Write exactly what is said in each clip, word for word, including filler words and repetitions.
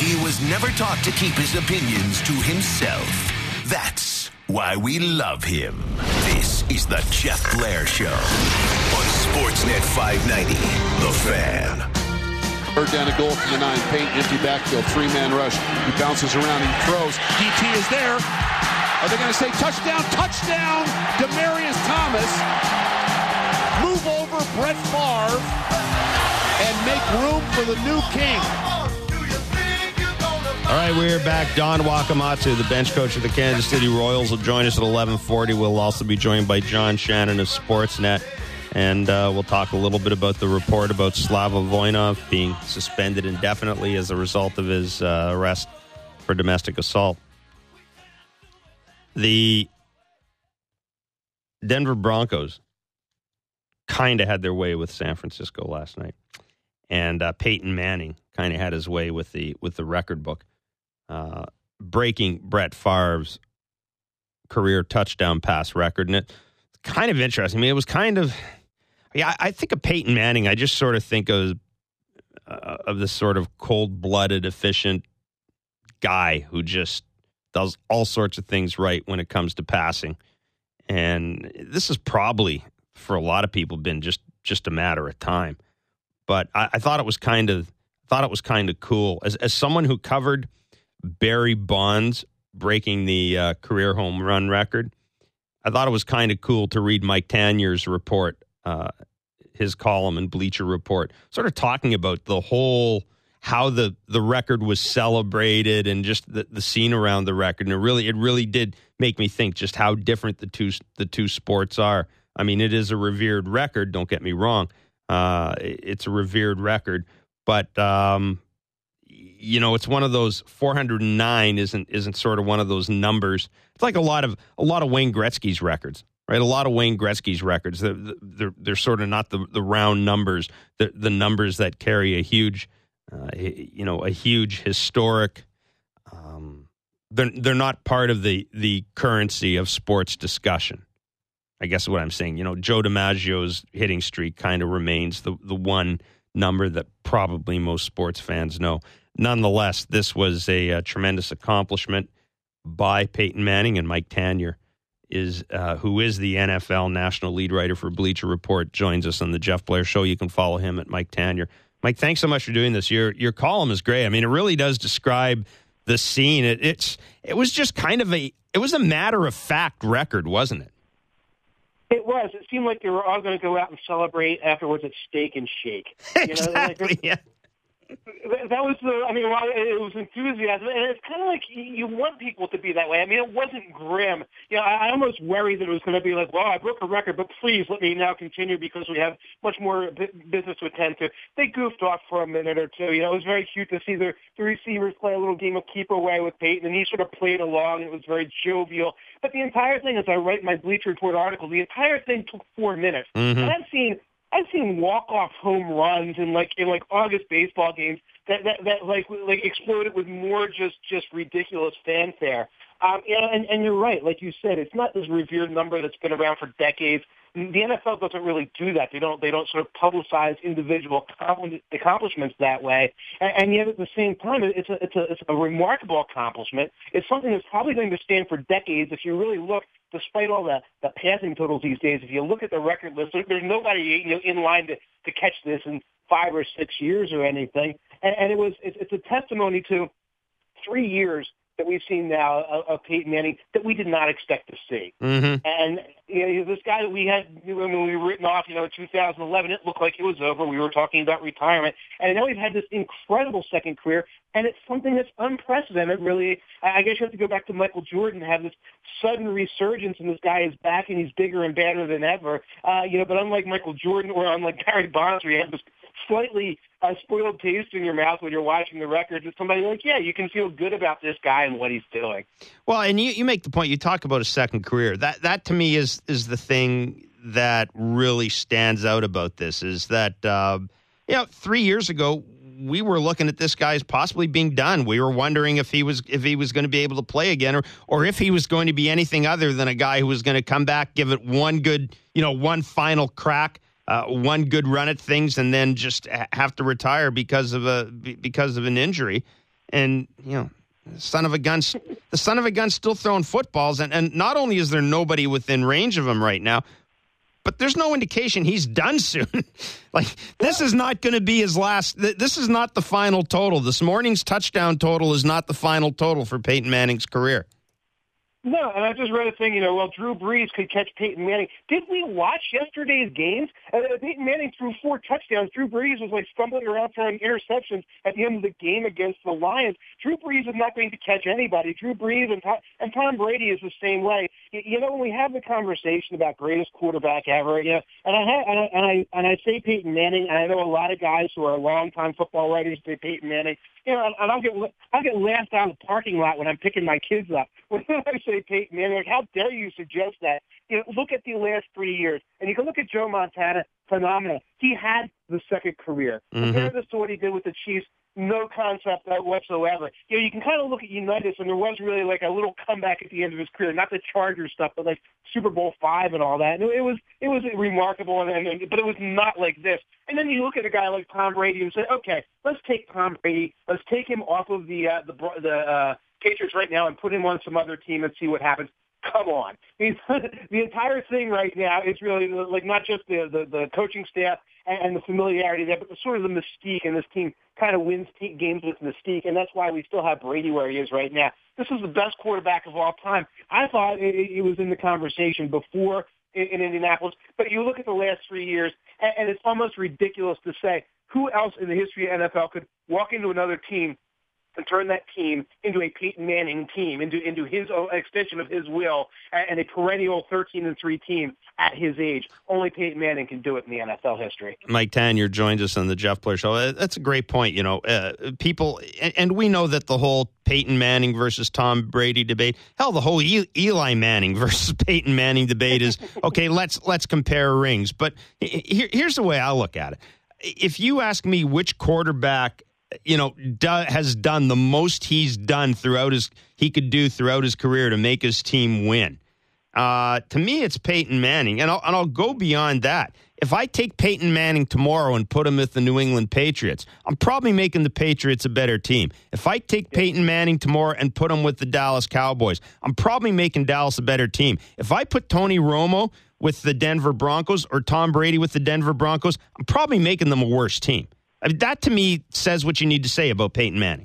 he was never taught to keep his opinions to himself. That's why we love him. This is the Jeff Blair Show on Sportsnet five ninety, The Fan. Third down a goal from the nine. Payton, empty backfield, three-man rush. He bounces around, he throws. D T is there. Are they going to say touchdown? Touchdown! Demaryius Thomas. Move over Brett Favre and make room for the new king. All right, we're back. Don Wakamatsu, the bench coach of the Kansas City Royals, will join us at eleven forty. We'll also be joined by John Shannon of Sportsnet. And uh, we'll talk a little bit about the report about Slava Voinov being suspended indefinitely as a result of his uh, arrest for domestic assault. The Denver Broncos kind of had their way with San Francisco last night. And uh, Peyton Manning kind of had his way with the with the record book, uh, breaking Brett Favre's career touchdown pass record. And it's kind of interesting. I mean, it was kind of... Yeah, I think of Peyton Manning. I just sort of think of uh, of this sort of cold-blooded, efficient guy who just does all sorts of things right when it comes to passing. And this has probably, for a lot of people, been just, just a matter of time. But I, I thought it was kind of thought it was kind of cool as as someone who covered Barry Bonds breaking the uh, career home run record. I thought it was kind of cool to read Mike Tanier's report. Uh, his column in Bleacher Report, sort of talking about the whole, how the, the record was celebrated and just the, the scene around the record. And it really, it really did make me think just how different the two, the two sports are. I mean, it is a revered record. Don't get me wrong. Uh, it's a revered record, but, um, you know, it's one of those four hundred nine isn't, isn't sort of one of those numbers. It's like a lot of, a lot of Wayne Gretzky's records. Right, a lot of Wayne Gretzky's records, they're, they're, they're sort of not the, the round numbers, the, the numbers that carry a huge, uh, you know, a huge historic, um, they're, they're not part of the, the currency of sports discussion. I guess what I'm saying, you know, Joe DiMaggio's hitting streak kind of remains the, the one number that probably most sports fans know. Nonetheless, this was a, a tremendous accomplishment by Peyton Manning, and Mike Tanier is uh, who is the N F L national lead writer for Bleacher Report, joins us on the Jeff Blair Show. You can follow him at Mike Tanier. Mike, thanks so much for doing this. Your your column is great. I mean, it really does describe the scene. It, it's it was just kind of a it was a matter of fact record, wasn't it? It was. It seemed like they were all going to go out and celebrate afterwards at Steak and Shake. You know, exactly. Like, yeah. That was the, I mean, it was enthusiasm, and it's kind of like you want people to be that way. I mean, it wasn't grim. You know, I, I almost worried that it was going to be like, well, I broke a record, but please let me now continue because we have much more b- business to attend to. They goofed off for a minute or two. You know, it was very cute to see the, the receivers play a little game of keep away with Peyton, and he sort of played along. It was very jovial. But the entire thing, as I write my Bleacher Report article, the entire thing took four minutes. Mm-hmm. And I've seen I've seen walk-off home runs in like in like August baseball games that that, that like like exploded with more just just ridiculous fanfare. Um, you know, and, and you're right, like you said, it's not this revered number that's been around for decades. The N F L doesn't really do that. They don't they don't sort of publicize individual accomplishments that way. And, and yet at the same time, it's a it's a it's a remarkable accomplishment. It's something that's probably going to stand for decades. If you really look, despite all the, the passing totals these days, if you look at the record list, there's nobody, you know, in line to, to catch this in five or six years or anything. And, and it was it's, it's a testimony to three years that we've seen now of, of Peyton Manning that we did not expect to see. Mm-hmm. And you know, this guy that we had when we were written off, you know, in two thousand eleven, it looked like it was over. We were talking about retirement, and now we've had this incredible second career, and it's something that's unprecedented. Really, I guess you have to go back to Michael Jordan to have this sudden resurgence, and this guy is back, and he's bigger and badder than ever. Uh, you know, but unlike Michael Jordan or unlike Barry Bonds, where you have this slightly uh, spoiled taste in your mouth when you're watching the record, it's somebody like, yeah, you can feel good about this guy and what he's doing. Well, and you, you make the point, you talk about a second career. That that to me is is the thing that really stands out about this, is that, uh, you know, three years ago, we were looking at this guy as possibly being done. We were wondering if he was if he was going to be able to play again, or or if he was going to be anything other than a guy who was going to come back, give it one good, you know, one final crack, uh, one good run at things, and then just have to retire because of a because of an injury. and you know, son of a gun, the son of a gun still throwing footballs, and, and not only is there nobody within range of him right now, but there's no indication he's done soon. Like, this is not going to be his last. This is not the final total. This morning's touchdown total is not the final total for Peyton Manning's career. No, and I just read a thing, you know, well, Drew Brees could catch Peyton Manning. Did we watch yesterday's games? Uh, Peyton Manning threw four touchdowns. Drew Brees was like stumbling around throwing interceptions at the end of the game against the Lions. Drew Brees is not going to catch anybody. Drew Brees and Tom, and Tom Brady is the same way. You, you know, when we have the conversation about greatest quarterback ever, you know, and I, have, and I and I and I say Peyton Manning, and I know a lot of guys who are longtime football writers say Peyton Manning. You know, and I'll get I'll get laughed out of the parking lot when I'm picking my kids up. When I say Peyton Manning, like, how dare you suggest that? You know, look at the last three years, and you can look at Joe Montana, phenomenal. He had the second career. Mm-hmm. Compare this to what he did with the Chiefs. No concept whatsoever. You know, you can kind of look at Unitas, and there was really like a little comeback at the end of his career. Not the Chargers stuff, but like Super Bowl five and all that. And it was it was remarkable, and, and but it was not like this. And then you look at a guy like Tom Brady and say, okay, let's take Tom Brady, let's take him off of the uh, the the uh, Patriots right now and put him on some other team and see what happens. Come on. The entire thing right now is really like not just the, the, the coaching staff and the familiarity there, but the sort of the mystique, and this team kind of wins te- games with mystique, and that's why we still have Brady where he is right now. This is the best quarterback of all time. I thought it, it was in the conversation before in, in Indianapolis, but you look at the last three years, and, and it's almost ridiculous to say who else in the history of N F L could walk into another team and turn that team into a Peyton Manning team, into into his own extension of his will, and a perennial thirteen and three team at his age. Only Peyton Manning can do it in the N F L history. Mike Tanier joins us on the Jeff Blair Show. That's a great point. You know, uh, people, and, and we know that the whole Peyton Manning versus Tom Brady debate, hell, the whole e- Eli Manning versus Peyton Manning debate is okay. Let's let's compare rings. But here, here's the way I look at it. If you ask me which quarterback, you know, do, has done the most he's done throughout his, he could do throughout his career to make his team win. Uh, to me, it's Peyton Manning. And I'll, and I'll go beyond that. If I take Peyton Manning tomorrow and put him with the New England Patriots, I'm probably making the Patriots a better team. If I take Peyton Manning tomorrow and put him with the Dallas Cowboys, I'm probably making Dallas a better team. If I put Tony Romo with the Denver Broncos or Tom Brady with the Denver Broncos, I'm probably making them a worse team. I mean, that, to me, says what you need to say about Peyton Manning.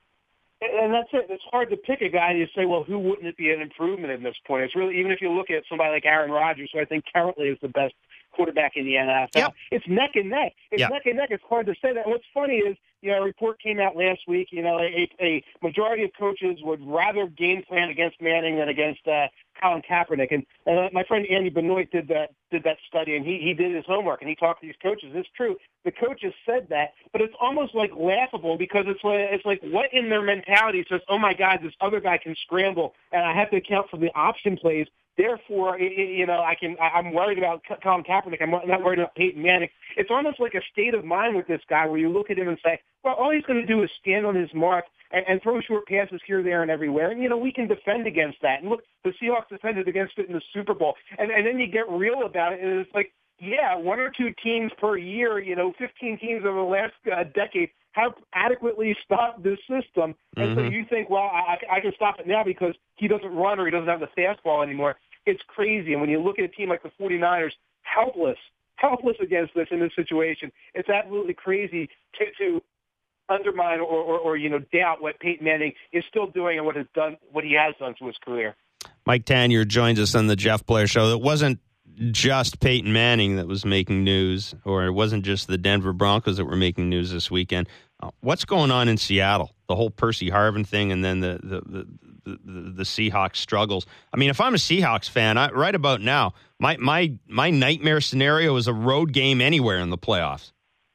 And that's it. It's hard to pick a guy and you say, well, who wouldn't it be an improvement at this point? It's really, even if you look at somebody like Aaron Rodgers, who I think currently is the best quarterback in the N F L, yep. It's neck and neck. It's yep. neck and neck. It's hard to say that. And what's funny is, you know, a report came out last week, you know, a, a majority of coaches would rather game plan against Manning than against uh, Colin Kaepernick. And uh, my friend Andy Benoit did that did that study, and he, he did his homework, and he talked to these coaches. It's true. The coaches said that, but it's almost like laughable because it's like, it's like what in their mentality says, oh, my God, this other guy can scramble, and I have to account for the option plays. Therefore, you know, I can. I'm worried about Colin Kaepernick. I'm not worried about Peyton Manning. It's almost like a state of mind with this guy where you look at him and say, well, all he's going to do is stand on his mark and, and throw short passes here, there, and everywhere. And, you know, we can defend against that. And look, the Seahawks defended against it in the Super Bowl. And, and then you get real about it, and it's like, yeah, one or two teams per year, you know, fifteen teams over the last uh, decade have adequately stopped this system. And mm-hmm. so you think, well, I, I can stop it now because he doesn't run or he doesn't have the fastball anymore. It's crazy. And when you look at a team like the 49ers, helpless, helpless against this in this situation, it's absolutely crazy to, to undermine or, or, or, you know, doubt what Peyton Manning is still doing and what has done, what he has done to his career. Mike Tanier joins us on the Jeff Blair Show. It wasn't just Peyton Manning that was making news, or it wasn't just the Denver Broncos that were making news this weekend. Uh, what's going on in Seattle? The whole Percy Harvin thing, and then the the, the the the Seahawks struggles. I mean, if I'm a Seahawks fan, I, right about now, my my my nightmare scenario is a road game anywhere in the playoffs.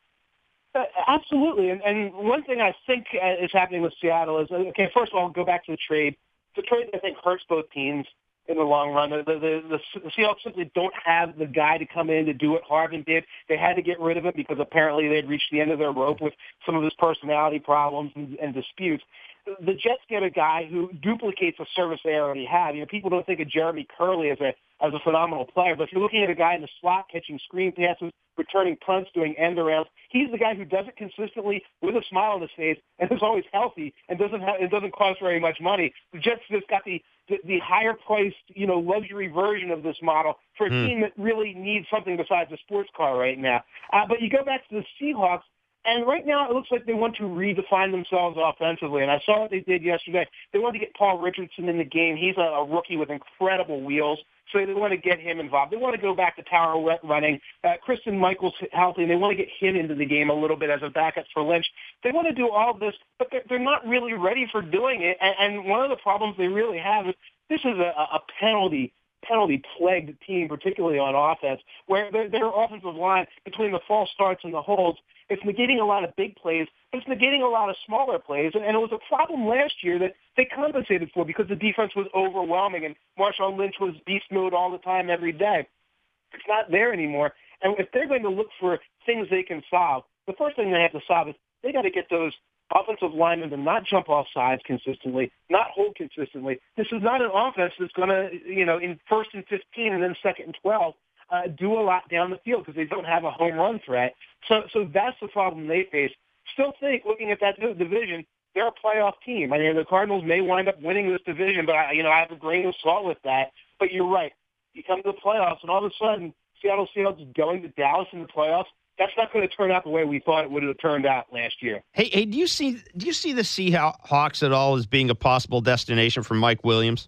Uh, absolutely, and, and one thing I think uh, is happening with Seattle is, okay, first of all, go back to the trade. The trade, I think, hurts both teams in the long run. The, the, the, the Seahawks simply don't have the guy to come in to do what Harvin did. They had to get rid of him because apparently they'd reached the end of their rope with some of his personality problems and, and disputes. the Jets get a guy who duplicates a service they already have. You know, people don't think of Jeremy Curley as a as a phenomenal player, but if you're looking at a guy in the slot catching screen passes, returning punts, doing end arounds, he's the guy who does it consistently with a smile on his face and is always healthy and doesn't have it doesn't cost very much money. The Jets just got the the, the higher priced, you know, luxury version of this model for a mm. team that really needs something besides a sports car right now. Uh, but you go back to the Seahawks. And right now, it looks like they want to redefine themselves offensively. And I saw what they did yesterday. They wanted to get Paul Richardson in the game. He's a, a rookie with incredible wheels, so they want to get him involved. They want to go back to power running. Uh, Kristen Michael's healthy, and they want to get him into the game a little bit as a backup for Lynch. They want to do all of this, but they're, they're not really ready for doing it. And, and one of the problems they really have is this is a, a penalty penalty-plagued team, particularly on offense, where their, their offensive line, between the false starts and the holds, it's negating a lot of big plays, but it's negating a lot of smaller plays. And, and it was a problem last year that they compensated for because the defense was overwhelming and Marshawn Lynch was beast mode all the time, every day. It's not there anymore. And if they're going to look for things they can solve, the first thing they have to solve is they got to get those offensive linemen to not jump off sides consistently, not hold consistently. This is not an offense that's going to, you know, in first and fifteen and then second and twelve, uh, do a lot down the field because they don't have a home run threat. So, so that's the problem they face. Still think, looking at that division, they're a playoff team. I mean, the Cardinals may wind up winning this division, but I, you know, I have a grain of salt with that. But you're right. You come to the playoffs, and all of a sudden, Seattle Seahawks is going to Dallas in the playoffs. That's not going to turn out the way we thought it would have turned out last year. Hey, hey, do you see do you see the Seahawks at all as being a possible destination for Mike Williams?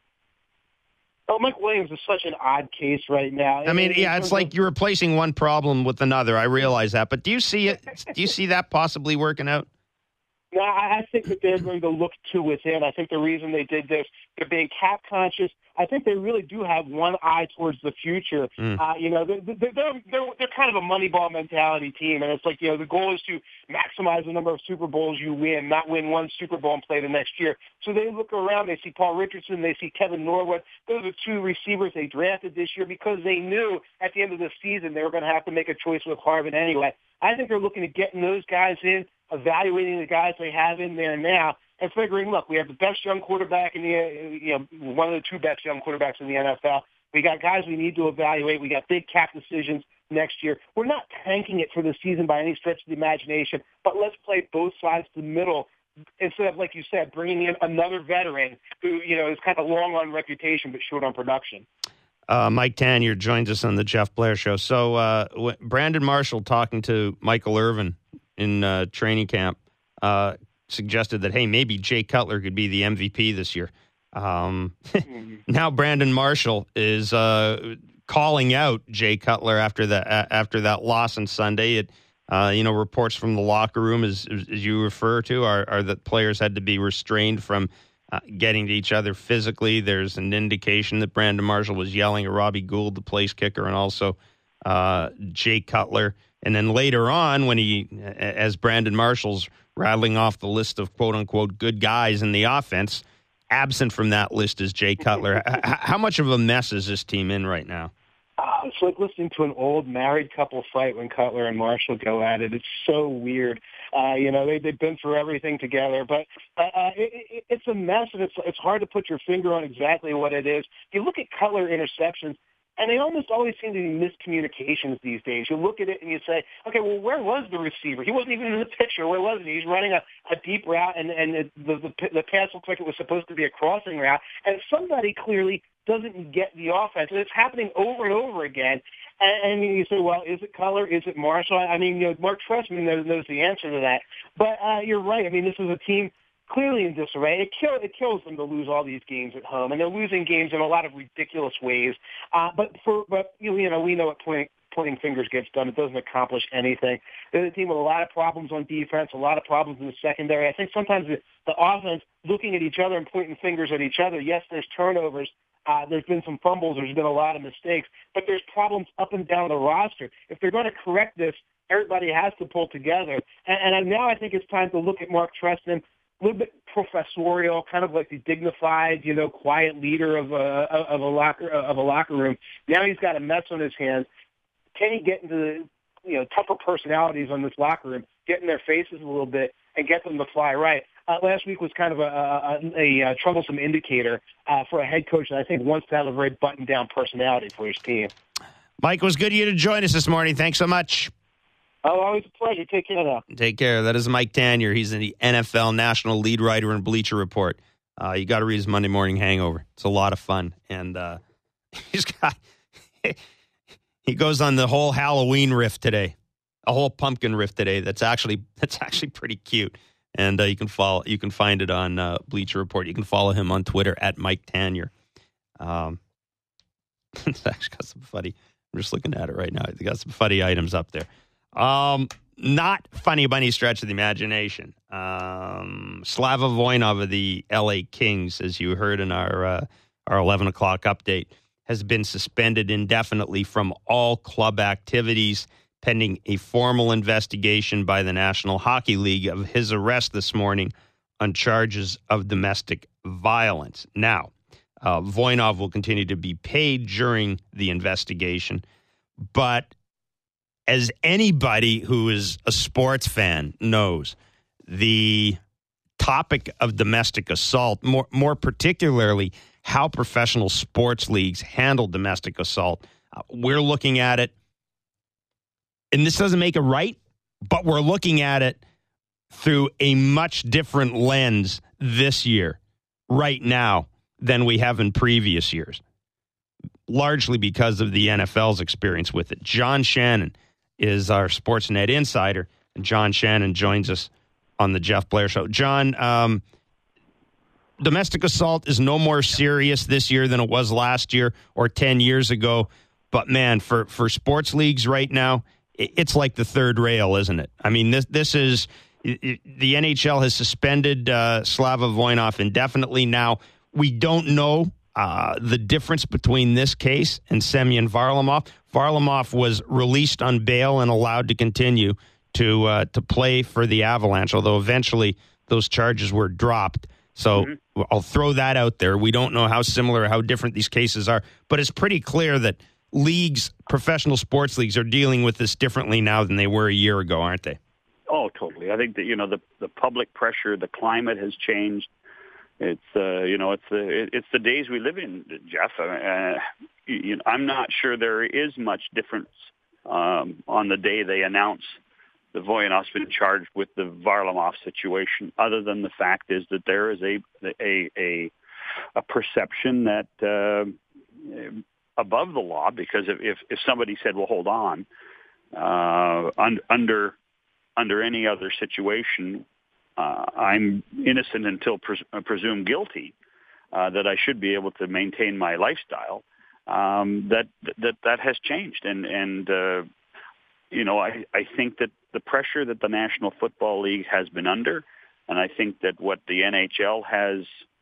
Oh, Mike Williams is such an odd case right now. I mean, yeah, it's like you're replacing one problem with another. I realize that, but do you see it? Do you see that possibly working out? No, I think that they're going to look to within. I think the reason they did this, they're being cap conscious. I think they really do have one eye towards the future. Mm. Uh, you know, they're, they're, they're, they're kind of a Moneyball mentality team, and it's like, you know, the goal is to maximize the number of Super Bowls you win, not win one Super Bowl and play the next year. So they look around, they see Paul Richardson, they see Kevin Norwood. Those are two receivers they drafted this year because they knew at the end of the season they were going to have to make a choice with Harvin anyway. I think they're looking at getting those guys in, evaluating the guys they have in there now, and figuring, look, we have the best young quarterback in the, you know, one of the two best young quarterbacks in the N F L. We got guys we need to evaluate. We got big cap decisions next year. We're not tanking it for the season by any stretch of the imagination, but let's play both sides to the middle instead of, like you said, bringing in another veteran who, you know, is kind of long on reputation but short on production. Uh, Mike Tanier joins us on the Jeff Blair Show. So uh, w- Brandon Marshall talking to Michael Irvin in uh, training camp uh, suggested that, hey, maybe Jay Cutler could be the M V P this year. Um, now Brandon Marshall is uh, calling out Jay Cutler after that uh, after that loss on Sunday. It, uh, you know, reports from the locker room, as, as you refer to, are, are that players had to be restrained from uh, getting to each other physically. There's an indication that Brandon Marshall was yelling at Robbie Gould, the place kicker, and also uh, Jay Cutler. And then later on, when he, as Brandon Marshall's rattling off the list of quote-unquote good guys in the offense, absent from that list is Jay Cutler. How much of a mess is this team in right now? Uh, it's like listening to an old married couple fight when Cutler and Marshall go at it. It's so weird. Uh, you know, they, they've been through everything together, but uh, it, it, it's a mess, and it's, it's hard to put your finger on exactly what it is. You look at Cutler interceptions, and they almost always seem to be miscommunications these days. You look at it and you say, okay, well, where was the receiver? He wasn't even in the picture. Where was he? He's running a, a deep route, and, and the, the, the pass looks like it was supposed to be a crossing route. And somebody clearly doesn't get the offense. And it's happening over and over again. And, and you say, well, is it Cutler? Is it Marshall? I mean, you know, Mark Trestman knows, knows the answer to that. But uh, you're right. I mean, this is a team clearly in disarray. It, kill, it kills them to lose all these games at home, and they're losing games in a lot of ridiculous ways. Uh, but for but you know, we know what pointing, pointing fingers gets done. It doesn't accomplish anything. They're a team with a lot of problems on defense, a lot of problems in the secondary. I think sometimes the, the offense looking at each other and pointing fingers at each other. Yes, there's turnovers. Uh, there's been some fumbles. There's been a lot of mistakes, but there's problems up and down the roster. If they're going to correct this, everybody has to pull together. And, and now I think it's time to look at Mark Trestman, a little bit professorial, kind of like the dignified, you know, quiet leader of a of a locker of a locker room. Now he's got a mess on his hands. Can he get into the, you know, tougher personalities on this locker room, get in their faces a little bit, and get them to fly right? uh, last week was kind of a, a, a, a troublesome indicator uh, for a head coach that I think wants to have a very buttoned-down personality for his team. Mike, it was good of you to join us this morning. Thanks so much. Oh, always a pleasure. Take care now. Take care. That is Mike Tanier. He's the N F L national lead writer and Bleacher Report. Uh, you got to read his Monday Morning Hangover. It's a lot of fun. And uh, he's got he goes on the whole Halloween riff today, a whole pumpkin riff today. That's actually that's actually pretty cute. And uh, you can follow you can find it on uh, Bleacher Report. You can follow him on Twitter at Mike Tanier. Um, it's actually got some funny. I'm just looking at it right now. They got some funny items up there. Um, not funny by any stretch of the imagination. Um, Slava Voinov of the L A Kings, as you heard in our uh, our eleven o'clock update, has been suspended indefinitely from all club activities pending a formal investigation by the National Hockey League of his arrest this morning on charges of domestic violence. Now, uh, Voinov will continue to be paid during the investigation, but as anybody who is a sports fan knows, the topic of domestic assault, more more particularly how professional sports leagues handle domestic assault, uh, we're looking at it, and this doesn't make it right, but we're looking at it through a much different lens this year, right now, than we have in previous years, largely because of the N F L's experience with it. John Shannon is our Sportsnet insider, and John Shannon joins us on the Jeff Blair Show. John, um, domestic assault is no more serious this year than it was last year or ten years ago, but man, for, for sports leagues right now, it's like the third rail, isn't it? I mean, this this is, the N H L has suspended uh, Slava Voinov indefinitely. Now, we don't know Uh, the difference between this case and Semyon Varlamov. Varlamov was released on bail and allowed to continue to uh, to play for the Avalanche, although eventually those charges were dropped. So mm-hmm. I'll throw that out there. We don't know how similar or how different these cases are, but it's pretty clear that leagues, professional sports leagues, are dealing with this differently now than they were a year ago, aren't they? Oh, totally. I think that, you know, the the public pressure, the climate has changed. It's uh, you know it's the it's the days we live in, Jeff. Uh, you know, I'm not sure there is much difference um, on the day they announce the Voinov's been charged with the Varlamov situation, other than the fact is that there is a a a, a perception that uh, above the law, because if, if if somebody said, well, hold on, uh, un, under under any other situation, Uh, I'm innocent until pres- presumed guilty, uh, that I should be able to maintain my lifestyle. Um, that that that has changed, and and uh, you know I, I think that the pressure that the National Football League has been under, and I think that what the N H L has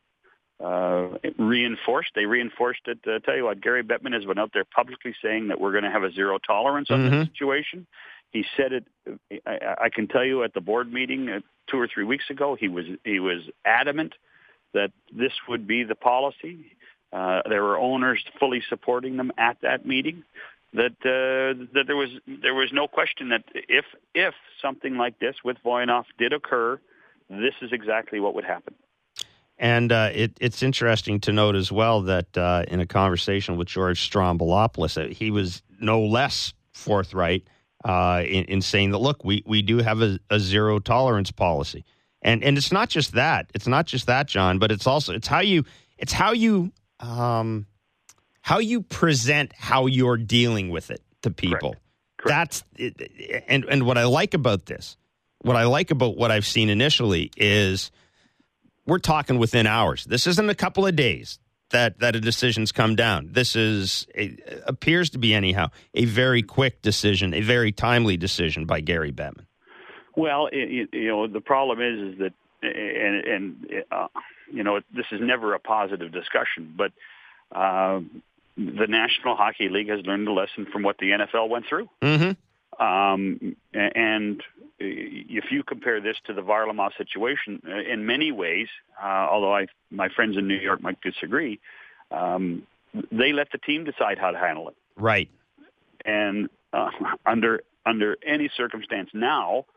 uh, reinforced, they reinforced it. Uh, tell you what, Gary Bettman has been out there publicly saying that we're going to have a zero tolerance on mm-hmm. this situation. He said it. I, I can tell you at the board meeting uh, two or three weeks ago, he was he was adamant that this would be the policy. Uh, there were owners fully supporting them at that meeting. That uh, that there was there was no question that if if something like this with Voinov did occur, this is exactly what would happen. And uh, it, it's interesting to note as well that uh, in a conversation with George Stroumboulopoulos, he was no less forthright Uh, in, in saying that, look, we, we do have a, a zero tolerance policy, and and it's not just that. It's not just that, John, but it's also it's how you it's how you um, how you present how you're dealing with it to people. Correct. Correct. That's and and what I like about this, what I like about what I've seen initially is we're talking within hours. This isn't a couple of days that that a decision's come down. This is a, appears to be anyhow a very quick decision, a very timely decision by Gary Bettman. Well, it, you know, the problem is is that, and, and uh, you know, this is never a positive discussion, but uh, the National Hockey League has learned a lesson from what the N F L went through. Mm-hmm. Um, and if you compare this to the Varlamov situation, in many ways, uh, although I, my friends in New York might disagree, um, they let the team decide how to handle it. Right. And uh, under under any circumstance now,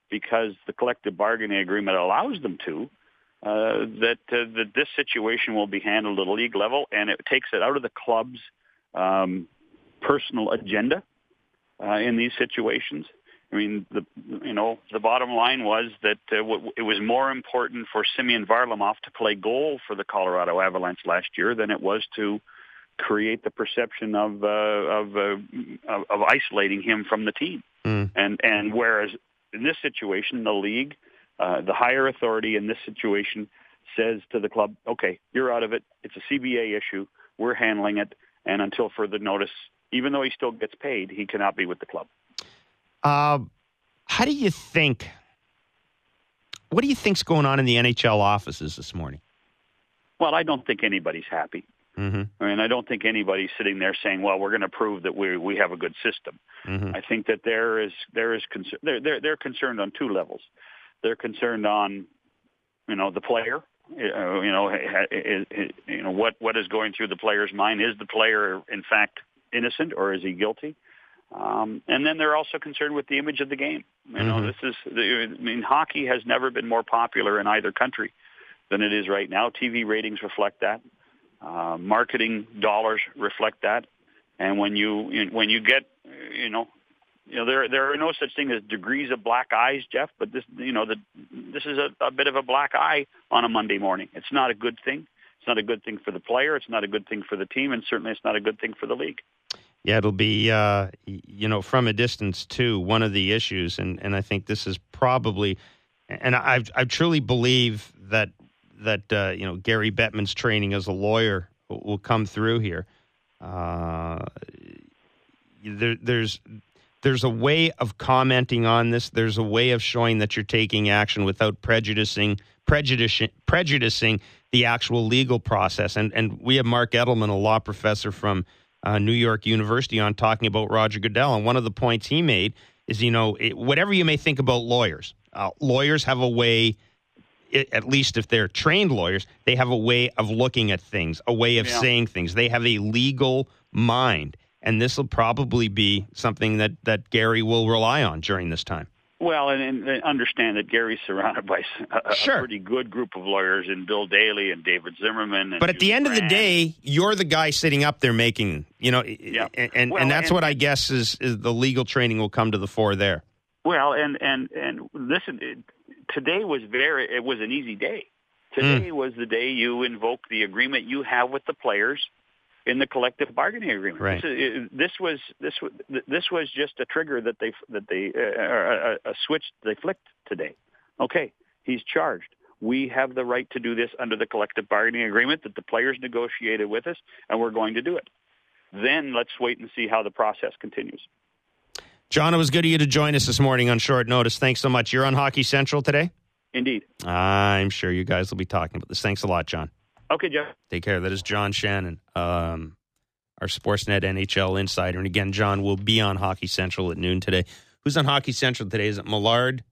because the collective bargaining agreement allows them to, uh, that, uh, that this situation will be handled at a league level, and it takes it out of the club's um, personal agenda uh, in these situations. I mean, the you know the bottom line was that uh, w- it was more important for Semyon Varlamov to play goal for the Colorado Avalanche last year than it was to create the perception of uh, of, uh, of of isolating him from the team. Mm. And and whereas in this situation, the league, uh, the higher authority in this situation says to the club, "Okay, you're out of it. It's a C B A issue. We're handling it, and until further notice, even though he still gets paid, he cannot be with the club." Uh, how do you think, what do you think's going on in the N H L offices this morning? Well, I don't think anybody's happy. Mm-hmm. I mean, I don't think anybody's sitting there saying, well, we're going to prove that we we have a good system. Mm-hmm. I think that there is, there is concern, they're, they're, they're concerned on two levels. They're concerned on, you know, the player, uh, you know, is, is, you know, what, what is going through the player's mind. Is the player, in fact, innocent or is he guilty? Um, and then they're also concerned with the image of the game. You know, mm-hmm. this is, I mean, hockey has never been more popular in either country than it is right now. T V ratings reflect that. Uh, marketing dollars reflect that. And when you when you get, you know, you know, there there are no such thing as degrees of black eyes, Jeff. But this, you know, the, this is a, a bit of a black eye on a Monday morning. It's not a good thing. It's not a good thing for the player. It's not a good thing for the team, and certainly it's not a good thing for the league. Yeah, it'll be, uh, you know, from a distance, too, one of the issues. And, and I think this is probably, and I I truly believe that, that uh, you know, Gary Bettman's training as a lawyer will come through here. Uh, there, there's there's a way of commenting on this. There's a way of showing that you're taking action without prejudicing, prejudicing, prejudicing the actual legal process. And, and we have Mark Edelman, a law professor from Uh, New York University, on talking about Roger Goodell. And one of the points he made is, you know, it, whatever you may think about lawyers, uh, lawyers have a way, it, at least if they're trained lawyers, they have a way of looking at things, a way of yeah. saying things. They have a legal mind. And this will probably be something that, that Gary will rely on during this time. Well, and, and understand that Gary's surrounded by a, sure. a pretty good group of lawyers in Bill Daly and David Zimmerman. And but at Julie the end Brand. of the day, you're the guy sitting up there making, you know, yeah. and, and, well, and that's and, what I guess is, is the legal training will come to the fore there. Well, and, and, and listen, it, today was very, it was an easy day. Today mm. was the day you invoke the agreement you have with the players in the collective bargaining agreement. Right. This, is, this was this was this was just a trigger that they that they uh, a, a switch they flicked today. Okay, he's charged. We have the right to do this under the collective bargaining agreement that the players negotiated with us, and we're going to do it. Then let's wait and see how the process continues. John, it was good of you to join us this morning on short notice. Thanks so much. You're on Hockey Central today? Indeed. I'm sure you guys will be talking about this. Thanks a lot, John. Okay, Jeff. Take care. That is John Shannon, um, our Sportsnet N H L insider. And again, John will be on Hockey Central at noon today. Who's on Hockey Central today? Is it Millard?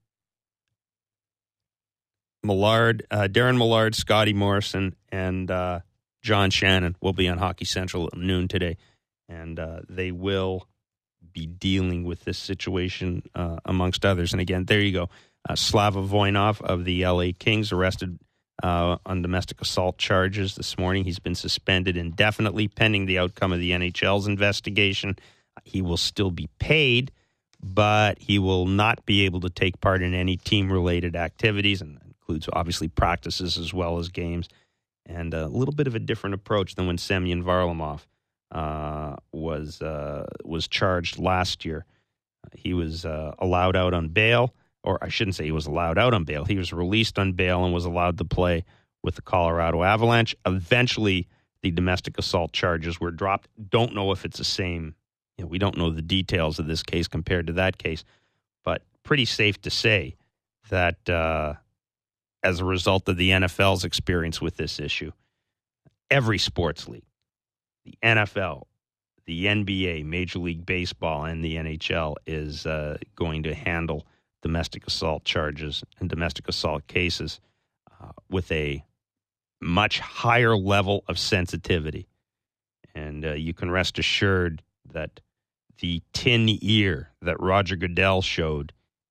Millard, uh, Darren Millard, Scotty Morrison, and uh, John Shannon will be on Hockey Central at noon today. And uh, they will be dealing with this situation uh, amongst others. And again, there you go. Uh, Slava Voinov of the L A Kings arrested Uh, on domestic assault charges this morning. He's been suspended indefinitely pending the outcome of the N H L's investigation. He will still be paid, but he will not be able to take part in any team-related activities, and that includes obviously practices as well as games. And a little bit of a different approach than when Semyon Varlamov uh, was uh, was charged last year. He was uh, allowed out on bail. Or I shouldn't say he was allowed out on bail. He was released on bail and was allowed to play with the Colorado Avalanche. Eventually, the domestic assault charges were dropped. Don't know if it's the same. You know, we don't know the details of this case compared to that case. But pretty safe to say that uh, as a result of the N F L's experience with this issue, every sports league, the N F L, the N B A, Major League Baseball, and the N H L is uh, going to handle domestic assault charges and domestic assault cases uh, with a much higher level of sensitivity. And uh, you can rest assured that the tin ear that Roger Goodell showed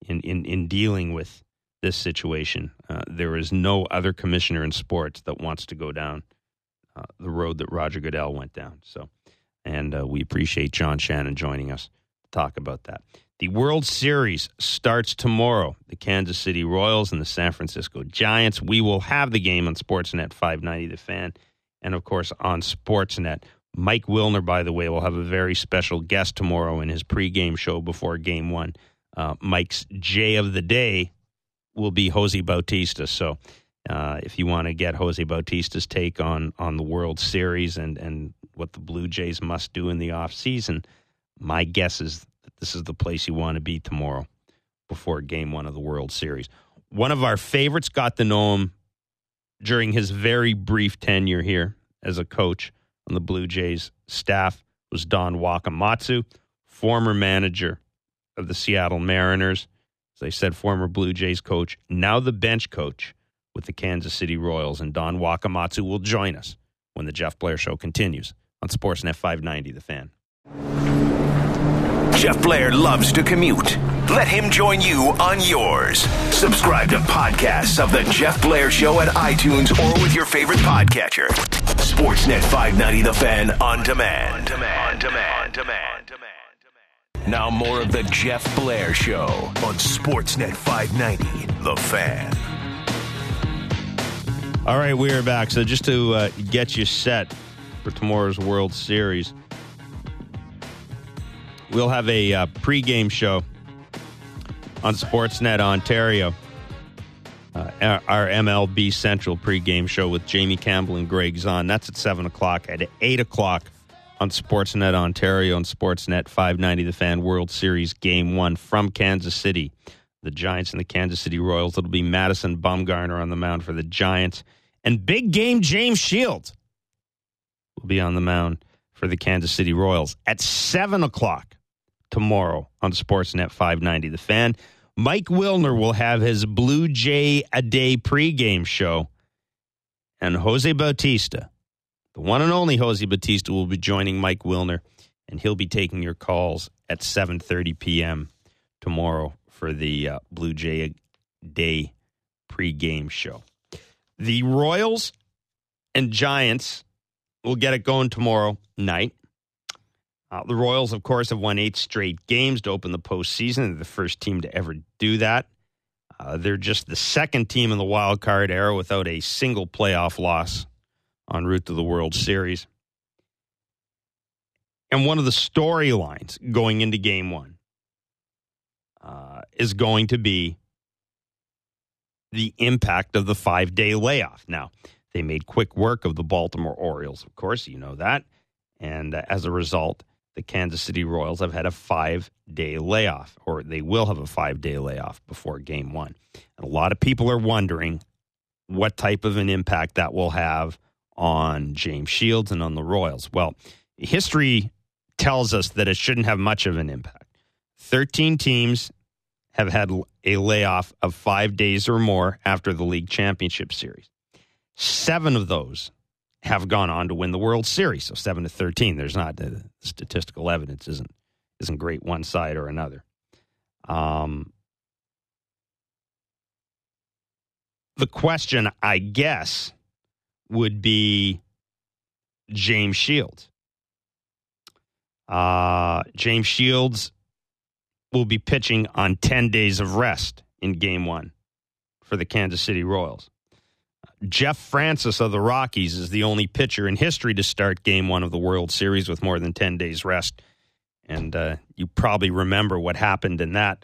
in, in, in dealing with this situation. Uh, there is no other commissioner in sports that wants to go down uh, the road that Roger Goodell went down. So, and uh, we appreciate John Shannon joining us to talk about that. The World Series starts tomorrow. The Kansas City Royals and the San Francisco Giants. We will have the game on Sportsnet five ninety The Fan, and of course on Sportsnet. Mike Wilner, by the way, will have a very special guest tomorrow in his pregame show before Game One. Uh, Mike's J of the Day will be Jose Bautista. So uh, if you want to get Jose Bautista's take on on the World Series and, and what the Blue Jays must do in the offseason, my guess is that this is the place you want to be tomorrow before Game One of the World Series. One of our favorites got to know him during his very brief tenure here as a coach on the Blue Jays staff was Don Wakamatsu, former manager of the Seattle Mariners. As I said, former Blue Jays coach, now the bench coach with the Kansas City Royals. And Don Wakamatsu will join us when the Jeff Blair Show continues on Sportsnet five ninety The Fan. Jeff Blair loves to commute. Let him join you on yours. Subscribe to podcasts of The Jeff Blair Show at iTunes or with your favorite podcatcher. Sportsnet five ninety The Fan on demand. On demand. On demand. On demand. Now more of The Jeff Blair Show on Sportsnet five ninety The Fan. All right, we are back. So just to uh, get you set for tomorrow's World Series, we'll have a uh, pregame show on Sportsnet Ontario, uh, our, our M L B Central pregame show with Jamie Campbell and Greg Zahn. That's at seven o'clock. At eight o'clock on Sportsnet Ontario and Sportsnet five ninety The Fan, World Series Game one from Kansas City. The Giants and the Kansas City Royals. It'll be Madison Bumgarner on the mound for the Giants. And big game James Shields will be on the mound for the Kansas City Royals at seven o'clock tomorrow on Sportsnet five ninety The Fan. Mike Wilner will have his Blue Jay a Day pregame show. And Jose Bautista, the one and only Jose Bautista, will be joining Mike Wilner, and he'll be taking your calls at seven thirty p.m. tomorrow for the uh, Blue Jay a Day pregame show. The Royals and Giants will get it going tomorrow night. Uh, the Royals, of course, have won eight straight games to open the postseason. They're the first team to ever do that. Uh, they're just the second team in the wild card era without a single playoff loss en route to the World Series. And one of the storylines going into Game One uh, is going to be the impact of the five-day layoff. Now, they made quick work of the Baltimore Orioles, of course, you know that. And uh, as a result, the Kansas City Royals have had a five-day layoff, or they will have a five-day layoff before Game One. And a lot of people are wondering what type of an impact that will have on James Shields and on the Royals. Well, history tells us that it shouldn't have much of an impact. thirteen teams have had a layoff of five days or more after the league championship series. Seven of those have gone on to win the World Series, so seven to thirteen. There's not the statistical evidence isn't isn't great one side or another. Um, the question, I guess, would be James Shields. Uh, James Shields will be pitching on ten days of rest in Game One for the Kansas City Royals. Jeff Francis of the Rockies is the only pitcher in history to start Game One of the World Series with more than ten days rest. And uh, you probably remember what happened in that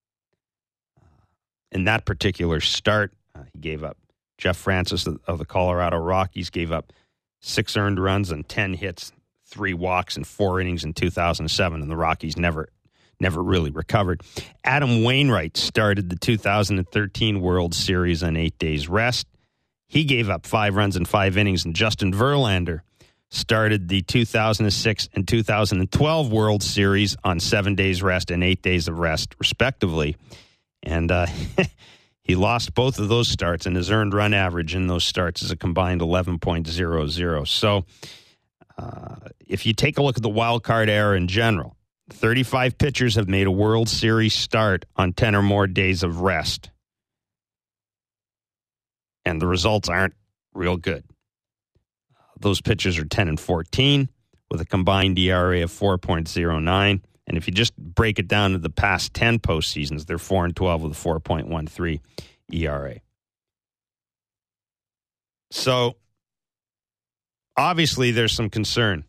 in that particular start. Uh, he gave up. Jeff Francis of the Colorado Rockies gave up six earned runs and ten hits, three walks, and four innings in two thousand seven, and the Rockies never never really recovered. Adam Wainwright started the two thousand thirteen World Series on eight days rest. He gave up five runs and five innings, and Justin Verlander started the two thousand six and two thousand twelve World Series on seven days rest and eight days of rest, respectively. And uh, he lost both of those starts, and his earned run average in those starts is a combined eleven point oh oh. So uh, if you take a look at the wild card era in general, thirty-five pitchers have made a World Series start on ten or more days of rest. And the results aren't real good. Those pitchers are ten and fourteen with a combined E R A of four point oh nine. And if you just break it down to the past ten postseasons, they're four and twelve with a four point one three E R A. So, obviously, there's some concern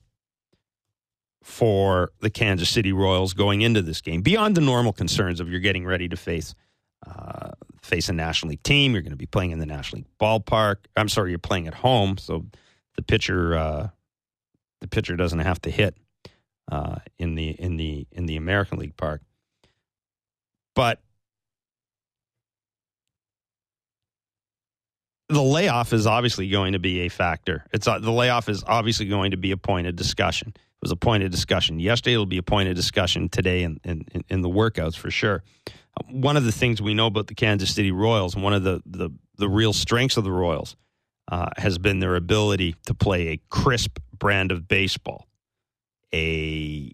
for the Kansas City Royals going into this game, beyond the normal concerns of you're getting ready to face uh, face a National League team. You're going to be playing in the National League ballpark. I'm sorry, you're playing at home, so the pitcher uh, the pitcher doesn't have to hit uh, in the in the in the American League park. But the layoff is obviously going to be a factor. It's uh, the layoff is obviously going to be a point of discussion. It was a point of discussion yesterday. It'll be a point of discussion today in, in, in the workouts for sure. One of the things we know about the Kansas City Royals, and one of the, the, the real strengths of the Royals, uh, has been their ability to play a crisp brand of baseball, a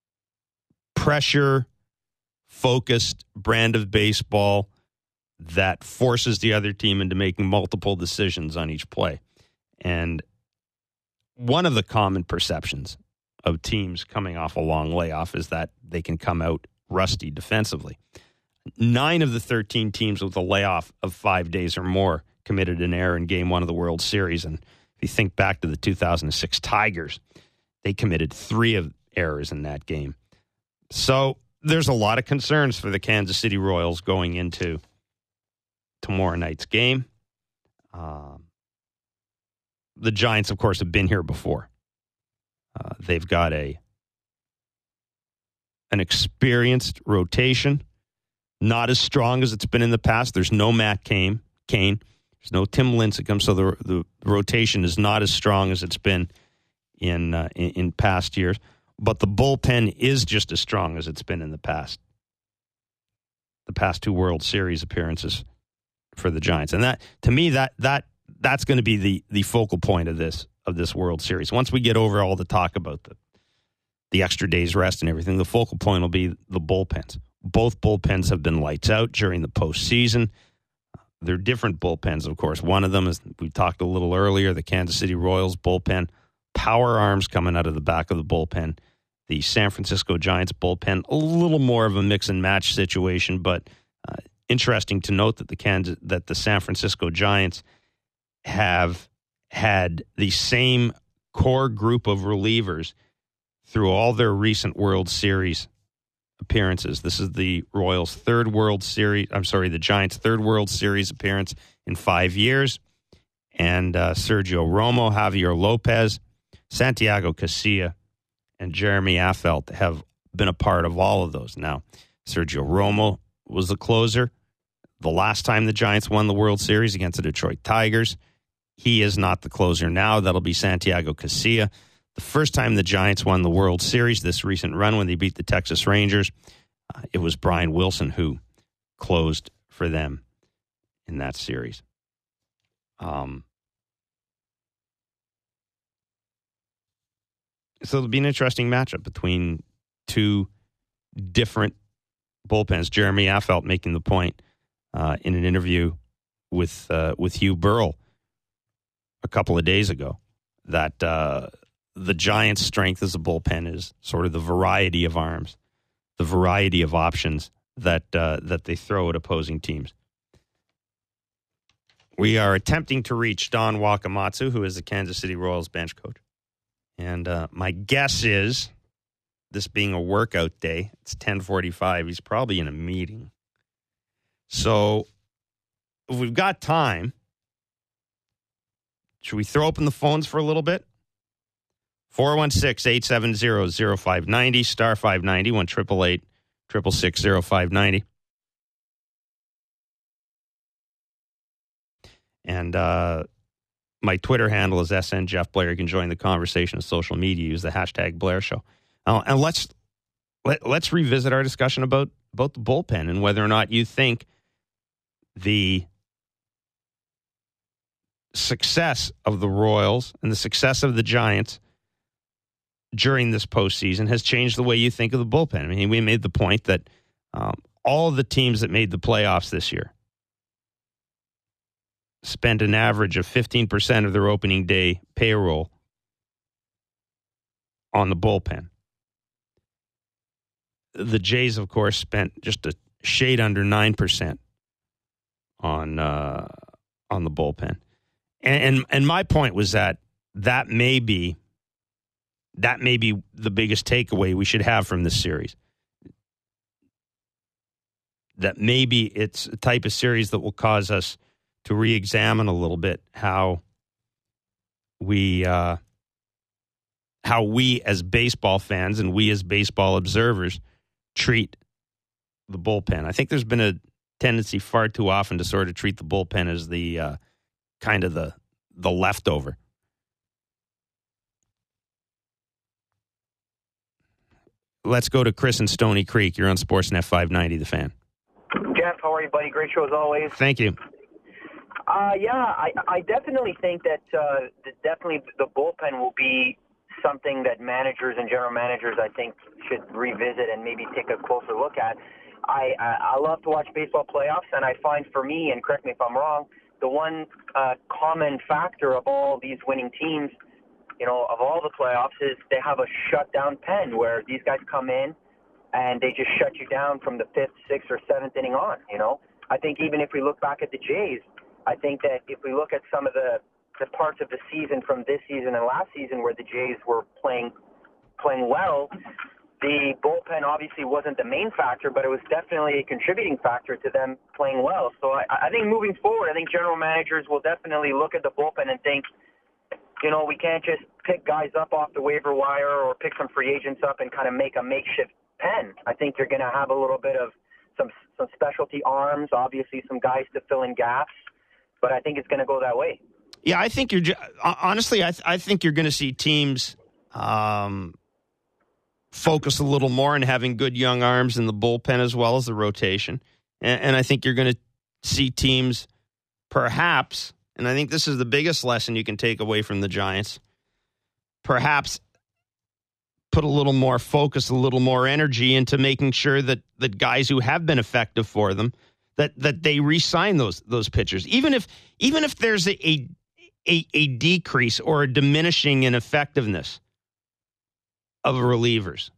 pressure-focused brand of baseball that forces the other team into making multiple decisions on each play. And one of the common perceptions of teams coming off a long layoff is that they can come out rusty defensively. Nine of the thirteen teams with a layoff of five days or more committed an error in game one of the World Series. And if you think back to the two thousand six Tigers, they committed three of errors in that game. So there's a lot of concerns for the Kansas City Royals going into tomorrow night's game. Um, the Giants, of course, have been here before. Uh, they've got a an experienced rotation, not as strong as it's been in the past. There's no Matt Cain. Cain. There's no Tim Lincecum, so the, the rotation is not as strong as it's been in, uh, in in past years. But the bullpen is just as strong as it's been in the past. The past two World Series appearances for the Giants, and that to me that that that's going to be the the focal point of this of this World Series. Once we get over all the talk about the the extra days rest and everything, the focal point will be the bullpens. Both bullpens have been lights out during the postseason. They're different bullpens, of course. One of them is, we talked a little earlier, the Kansas City Royals bullpen, power arms coming out of the back of the bullpen. The San Francisco Giants bullpen, a little more of a mix and match situation, but uh, interesting to note that the Kansas, that the San Francisco Giants have had the same core group of relievers through all their recent World Series appearances. This is the Royals' third World Series, I'm sorry, the Giants' third World Series appearance in five years. And uh, Sergio Romo, Javier Lopez, Santiago Casilla, and Jeremy Affeldt have been a part of all of those. Now, Sergio Romo was the closer the last time the Giants won the World Series against the Detroit Tigers. He is not the closer now. That'll be Santiago Casilla. The first time the Giants won the World Series, this recent run when they beat the Texas Rangers, uh, it was Brian Wilson who closed for them in that series. Um, so it'll be an interesting matchup between two different bullpens. Jeremy Affeldt making the point uh, in an interview with uh, with Hugh Burrell a couple of days ago that uh, the Giants' strength as a bullpen is sort of the variety of arms, the variety of options that uh, that they throw at opposing teams. We are attempting to reach Don Wakamatsu, who is the Kansas City Royals bench coach. And uh, my guess is, this being a workout day, it's ten forty-five, he's probably in a meeting. So if we've got time, should we throw open the phones for a little bit? four one six, eight seven zero, zero five nine zero, star five ninety, one eight eight eight, six six six, zero five nine zero. And uh, my Twitter handle is S N Jeff Blair. You can join the conversation on social media. Use the hashtag Blair Show. Uh, and let's let, let's revisit our discussion about, about the bullpen and whether or not you think the success of the Royals and the success of the Giants during this postseason has changed the way you think of the bullpen. I mean, we made the point that um, all the teams that made the playoffs this year spent an average of fifteen percent of their opening day payroll on the bullpen. The Jays, of course, spent just a shade under nine percent on uh, on the bullpen. And, and and my point was that that may be that may be the biggest takeaway we should have from this series. That maybe it's a type of series that will cause us to re-examine a little bit how we uh, how we as baseball fans and we as baseball observers treat the bullpen. I think there's been a tendency far too often to sort of treat the bullpen as the uh, kind of the the leftover. Let's go to Chris in Stony Creek. You're on Sportsnet five ninety, The Fan. Jeff, how are you, buddy? Great show as always. Thank you. Uh, yeah, I, I definitely think that uh, definitely the bullpen will be something that managers and general managers, I think, should revisit and maybe take a closer look at. I, I, I love to watch baseball playoffs, and I find for me, and correct me if I'm wrong, the one uh, common factor of all these winning teams, you know, of all the playoffs is they have a shutdown pen where these guys come in and they just shut you down from the fifth, sixth, or seventh inning on, you know. I think even if we look back at the Jays, I think that if we look at some of the, the parts of the season from this season and last season where the Jays were playing playing well, the bullpen obviously wasn't the main factor, but it was definitely a contributing factor to them playing well. So I, I think moving forward, I think general managers will definitely look at the bullpen and think, you know, we can't just pick guys up off the waiver wire or pick some free agents up and kind of make a makeshift pen. I think you're going to have a little bit of some some specialty arms, obviously some guys to fill in gaps, but I think it's going to go that way. Yeah, I think you're honestly. I, th- I think you're going to see teams um, focus a little more on having good young arms in the bullpen as well as the rotation, and, and I think you're going to see teams, perhaps, and I think this is the biggest lesson you can take away from the Giants, perhaps put a little more focus, a little more energy into making sure that that guys who have been effective for them, that that they re-sign those those pitchers, even if even if there's a. a A, a decrease or a diminishing in effectiveness of relievers.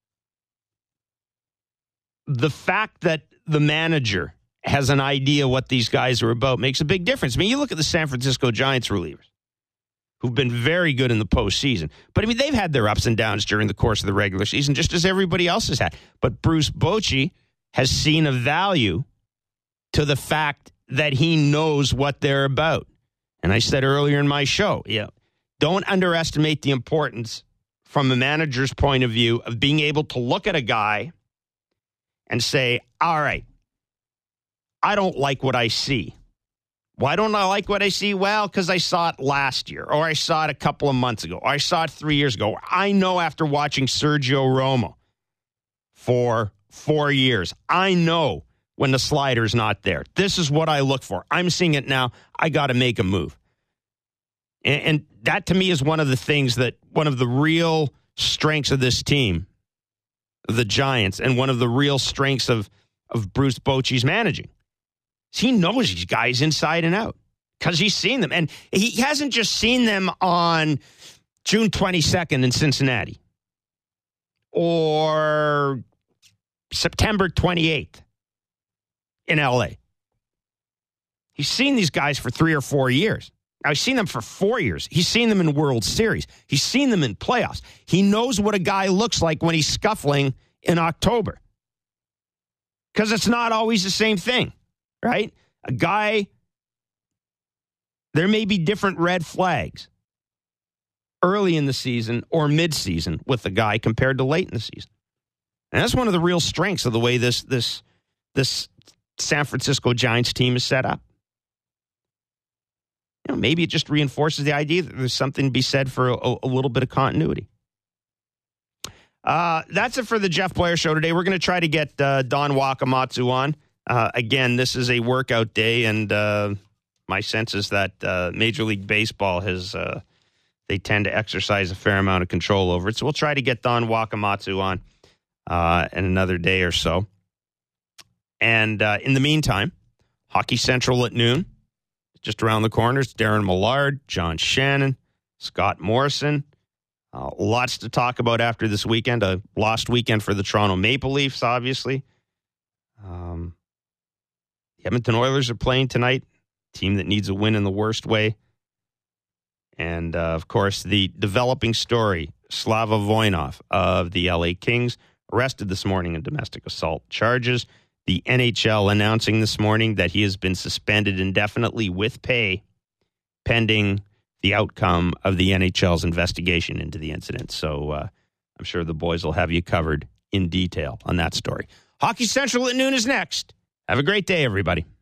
The fact that the manager has an idea what these guys are about makes a big difference. I mean, you look at the San Francisco Giants relievers, who've been very good in the postseason. But, I mean, they've had their ups and downs during the course of the regular season, just as everybody else has had. But Bruce Bochy has seen a value to the fact that he knows what they're about. And I said earlier in my show, yeah, don't underestimate the importance from a manager's point of view of being able to look at a guy and say, all right, I don't like what I see. Why don't I like what I see? Well, because I saw it last year, or I saw it a couple of months ago, or I saw it three years ago. I know after watching Sergio Romo for four years, I know when the slider's not there. This is what I look for. I'm seeing it now. I got to make a move. And, and that, to me, is one of the things that, one of the real strengths of this team, the Giants, and one of the real strengths of, of Bruce Bochy's managing. He knows these guys inside and out because he's seen them. And he hasn't just seen them on June twenty-second in Cincinnati or September twenty-eighth in L A. He's seen these guys for three or four years. Now, he's seen them for four years. He's seen them in World Series. He's seen them in playoffs. He knows what a guy looks like when he's scuffling in October. Because it's not always the same thing, right? A guy, there may be different red flags early in the season or mid-season with the guy compared to late in the season. And that's one of the real strengths of the way this this this San Francisco Giants team is set up. You know, maybe it just reinforces the idea that there's something to be said for a, a little bit of continuity. Uh, that's it for the Jeff Blair Show today. We're going to try to get uh, Don Wakamatsu on. Uh, again, this is a workout day, and uh, my sense is that uh, Major League Baseball has uh, they tend to exercise a fair amount of control over it. So we'll try to get Don Wakamatsu on uh, in another day or so. And uh, in the meantime, Hockey Central at noon, just around the corner. It's Darren Millard, John Shannon, Scott Morrison. Uh, lots to talk about after this weekend. A lost weekend for the Toronto Maple Leafs, obviously. Um, the Edmonton Oilers are playing tonight, team that needs a win in the worst way. And, uh, of course, the developing story, Slava Voinov of the L A Kings, arrested this morning in domestic assault charges. The N H L announcing this morning that he has been suspended indefinitely with pay pending the outcome of the N H L's investigation into the incident. So uh, I'm sure the boys will have you covered in detail on that story. Hockey Central at noon is next. Have a great day, everybody.